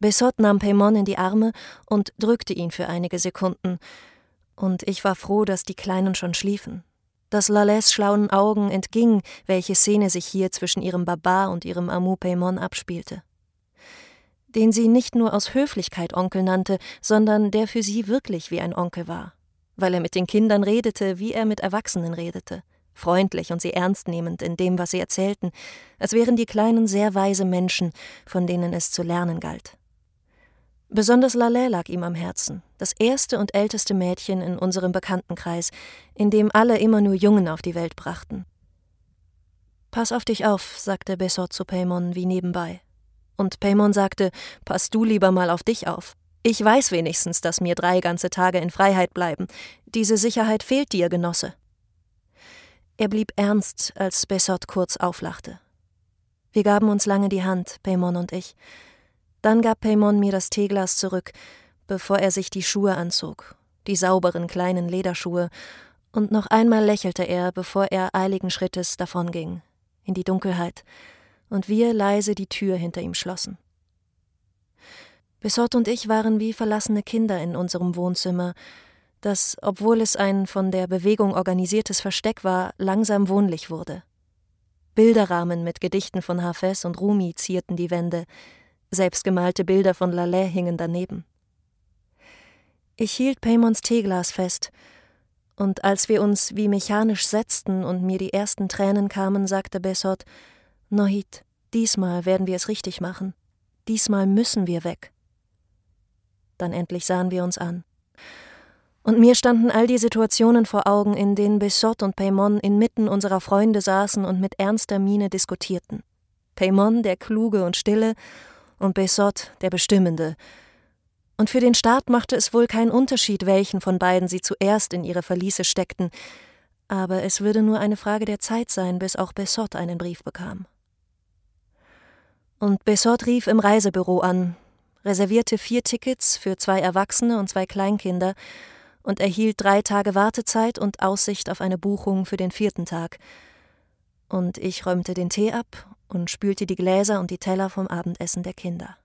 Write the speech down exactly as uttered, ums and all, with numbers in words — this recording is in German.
Besot nahm Paimon in die Arme und drückte ihn für einige Sekunden, und ich war froh, dass die Kleinen schon schliefen, dass Lalès schlauen Augen entging, welche Szene sich hier zwischen ihrem Baba und ihrem Amu Paimon abspielte, den sie nicht nur aus Höflichkeit Onkel nannte, sondern der für sie wirklich wie ein Onkel war, weil er mit den Kindern redete, wie er mit Erwachsenen redete, freundlich und sie ernst nehmend in dem, was sie erzählten, als wären die Kleinen sehr weise Menschen, von denen es zu lernen galt. Besonders Lalais lag ihm am Herzen, das erste und älteste Mädchen in unserem Bekanntenkreis, in dem alle immer nur Jungen auf die Welt brachten. »Pass auf dich auf«, sagte Besot zu Paimon wie nebenbei. Und Paimon sagte, »Pass du lieber mal auf dich auf. Ich weiß wenigstens, dass mir drei ganze Tage in Freiheit bleiben. Diese Sicherheit fehlt dir, Genosse.« Er blieb ernst, als Besot kurz auflachte. Wir gaben uns lange die Hand, Paimon und ich. Dann gab Paimon mir das Teeglas zurück, bevor er sich die Schuhe anzog, die sauberen kleinen Lederschuhe, und noch einmal lächelte er, bevor er eiligen Schrittes davonging, in die Dunkelheit, und wir leise die Tür hinter ihm schlossen. Besot und ich waren wie verlassene Kinder in unserem Wohnzimmer, das, obwohl es ein von der Bewegung organisiertes Versteck war, langsam wohnlich wurde. Bilderrahmen mit Gedichten von Hafez und Rumi zierten die Wände, selbstgemalte Bilder von Lalais hingen daneben. Ich hielt Paimons Teeglas fest, und als wir uns wie mechanisch setzten und mir die ersten Tränen kamen, sagte Besot, »Nohit, diesmal werden wir es richtig machen. Diesmal müssen wir weg.« Dann endlich sahen wir uns an. Und mir standen all die Situationen vor Augen, in denen Besot und Paimon inmitten unserer Freunde saßen und mit ernster Miene diskutierten. Paimon, der Kluge und Stille, und Besot, der Bestimmende. Und für den Staat machte es wohl keinen Unterschied, welchen von beiden sie zuerst in ihre Verliese steckten, aber es würde nur eine Frage der Zeit sein, bis auch Besot einen Brief bekam. Und Besot rief im Reisebüro an, reservierte vier Tickets für zwei Erwachsene und zwei Kleinkinder und erhielt drei Tage Wartezeit und Aussicht auf eine Buchung für den vierten Tag. Und ich räumte den Tee ab und spülte die Gläser und die Teller vom Abendessen der Kinder.